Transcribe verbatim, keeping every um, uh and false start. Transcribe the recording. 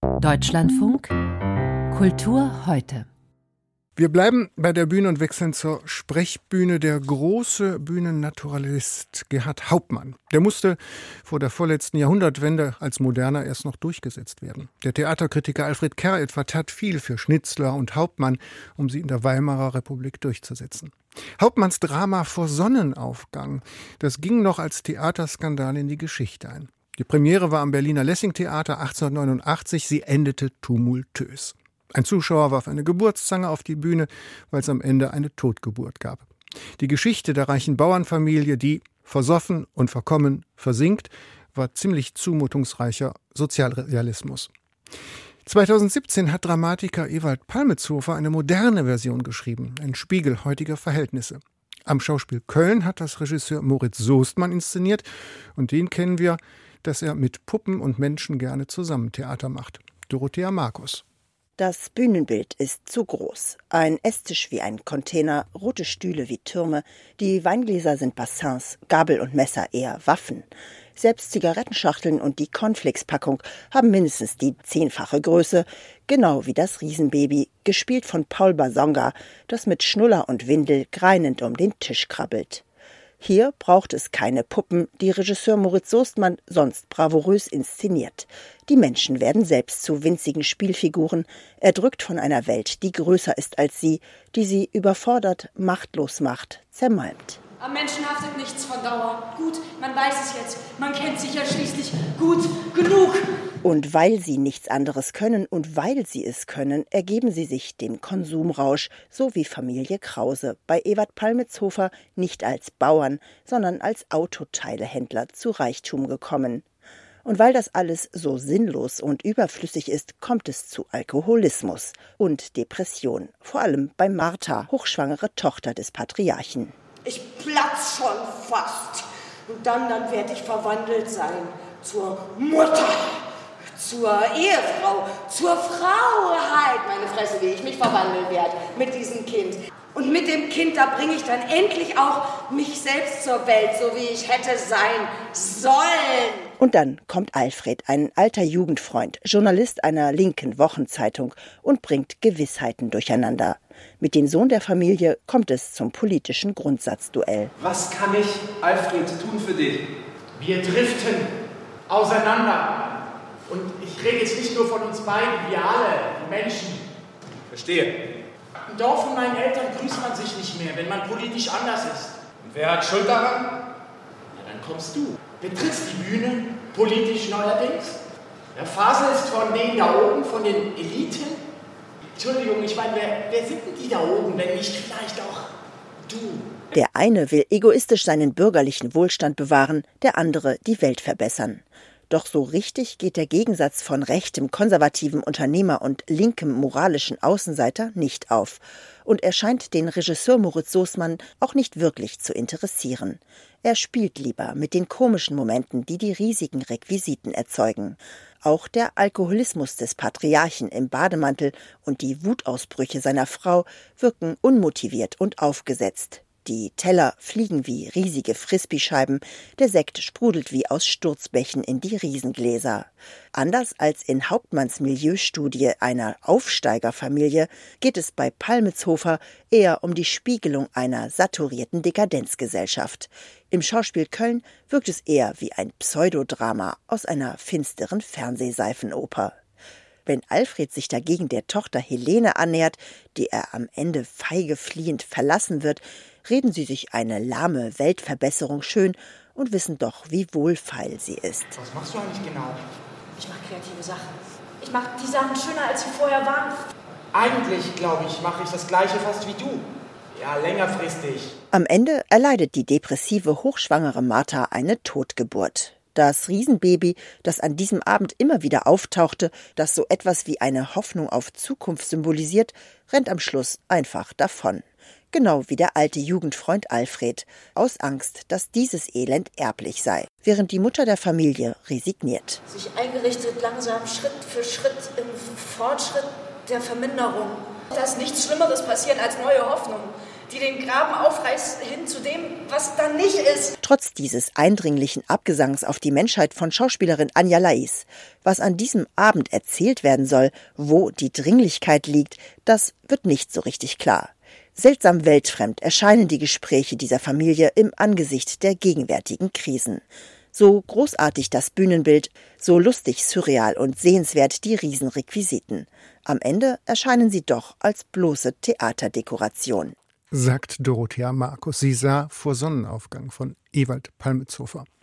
Deutschlandfunk Kultur heute. Wir bleiben bei der Bühne und wechseln zur Sprechbühne. Der große Bühnennaturalist Gerhard Hauptmann. Der musste vor der vorletzten Jahrhundertwende als Moderner erst noch durchgesetzt werden. Der Theaterkritiker Alfred Kerr etwa tat viel für Schnitzler und Hauptmann, um sie in der Weimarer Republik durchzusetzen. Hauptmanns Drama Vor Sonnenaufgang, das ging noch als Theaterskandal in die Geschichte ein. Die Premiere war am Berliner Lessing-Theater achtzehnhundertneunundachtzig, sie endete tumultös. Ein Zuschauer warf eine Geburtszange auf die Bühne, weil es am Ende eine Totgeburt gab. Die Geschichte der reichen Bauernfamilie, die versoffen und verkommen versinkt, war ziemlich zumutungsreicher Sozialrealismus. zweitausendsiebzehn hat Dramatiker Ewald Palmetshofer eine moderne Version geschrieben, ein Spiegel heutiger Verhältnisse. Am Schauspiel Köln hat das Regisseur Moritz Soestmann inszeniert und den kennen wir, dass er mit Puppen und Menschen gerne zusammen Theater macht. Dorothea Markus. Das Bühnenbild ist zu groß. Ein Esstisch wie ein Container, rote Stühle wie Türme, die Weingläser sind Bassins, Gabel und Messer eher Waffen. Selbst Zigarettenschachteln und die Cornflakes-Packung haben mindestens die zehnfache Größe, genau wie das Riesenbaby, gespielt von Paul Basonga, das mit Schnuller und Windel greinend um den Tisch krabbelt. Hier braucht es keine Puppen, die Regisseur Moritz Soestmann sonst bravourös inszeniert. Die Menschen werden selbst zu winzigen Spielfiguren, erdrückt von einer Welt, die größer ist als sie, die sie überfordert, machtlos macht, zermalmt. Am Menschen haftet nichts von Dauer. Gut, man weiß es jetzt. Man kennt sich ja schließlich gut genug. Und weil sie nichts anderes können und weil sie es können, ergeben sie sich dem Konsumrausch, so wie Familie Krause, bei Ewald Palmetshofer nicht als Bauern, sondern als Autoteilehändler zu Reichtum gekommen. Und weil das alles so sinnlos und überflüssig ist, kommt es zu Alkoholismus und Depression, vor allem bei Martha, hochschwangere Tochter des Patriarchen. Ich platz schon fast. Und dann, dann werde ich verwandelt sein zur Mutter, zur Ehefrau, zur Frau halt. Meine Fresse, wie ich mich verwandeln werde mit diesem Kind. Und mit dem Kind, da bringe ich dann endlich auch mich selbst zur Welt, so wie ich hätte sein sollen. Und dann kommt Alfred, ein alter Jugendfreund, Journalist einer linken Wochenzeitung und bringt Gewissheiten durcheinander. Mit dem Sohn der Familie kommt es zum politischen Grundsatzduell. Was kann ich, Alfred, tun für dich? Wir driften auseinander. Und ich rede jetzt nicht nur von uns beiden, wir alle, die Menschen. Verstehe. Im Dorf von meinen Eltern grüßt man sich nicht mehr, wenn man politisch anders ist. Und wer hat Schuld daran? Na, dann kommst du. Betrittst die Bühne, politisch neuerdings. Der Fasel ist von denen da oben, von den Eliten. Entschuldigung, ich meine, wer, wer sind denn die da oben, wenn nicht vielleicht auch du? Der eine will egoistisch seinen bürgerlichen Wohlstand bewahren, der andere die Welt verbessern. Doch so richtig geht der Gegensatz von rechtem, konservativen Unternehmer und linkem, moralischen Außenseiter nicht auf. Und er scheint den Regisseur Moritz Soestmann auch nicht wirklich zu interessieren. Er spielt lieber mit den komischen Momenten, die die riesigen Requisiten erzeugen. Auch der Alkoholismus des Patriarchen im Bademantel und die Wutausbrüche seiner Frau wirken unmotiviert und aufgesetzt. Die Teller fliegen wie riesige Frisbee-Scheiben, der Sekt sprudelt wie aus Sturzbächen in die Riesengläser. Anders als in Hauptmanns Milieustudie einer Aufsteigerfamilie geht es bei Palmetshofer eher um die Spiegelung einer saturierten Dekadenzgesellschaft. Im Schauspiel Köln wirkt es eher wie ein Pseudodrama aus einer finsteren Fernsehseifenoper. Wenn Alfred sich dagegen der Tochter Helene annähert, die er am Ende feige fliehend verlassen wird, reden sie sich eine lahme Weltverbesserung schön und wissen doch, wie wohlfeil sie ist. Was machst du eigentlich genau? Ich mache kreative Sachen. Ich mache die Sachen schöner, als sie vorher waren. Eigentlich, glaube ich, mache ich das Gleiche fast wie du. Ja, längerfristig. Am Ende erleidet die depressive, hochschwangere Martha eine Totgeburt. Das Riesenbaby, das an diesem Abend immer wieder auftauchte, das so etwas wie eine Hoffnung auf Zukunft symbolisiert, rennt am Schluss einfach davon. Genau wie der alte Jugendfreund Alfred, aus Angst, dass dieses Elend erblich sei, während die Mutter der Familie resigniert. Sich eingerichtet langsam, Schritt für Schritt im Fortschritt der Verminderung. Da ist nichts Schlimmeres passiert als neue Hoffnung. die den Graben aufreißt hin zu dem, was da nicht ist. Trotz dieses eindringlichen Abgesangs auf die Menschheit von Schauspielerin Anja Lais, was an diesem Abend erzählt werden soll, wo die Dringlichkeit liegt, das wird nicht so richtig klar. Seltsam weltfremd erscheinen die Gespräche dieser Familie im Angesicht der gegenwärtigen Krisen. So großartig das Bühnenbild, so lustig, surreal und sehenswert die Riesenrequisiten. Am Ende erscheinen sie doch als bloße Theaterdekoration. Sagt Dorothea Markus. Sie sah Vor Sonnenaufgang von Ewald Palmetshofer.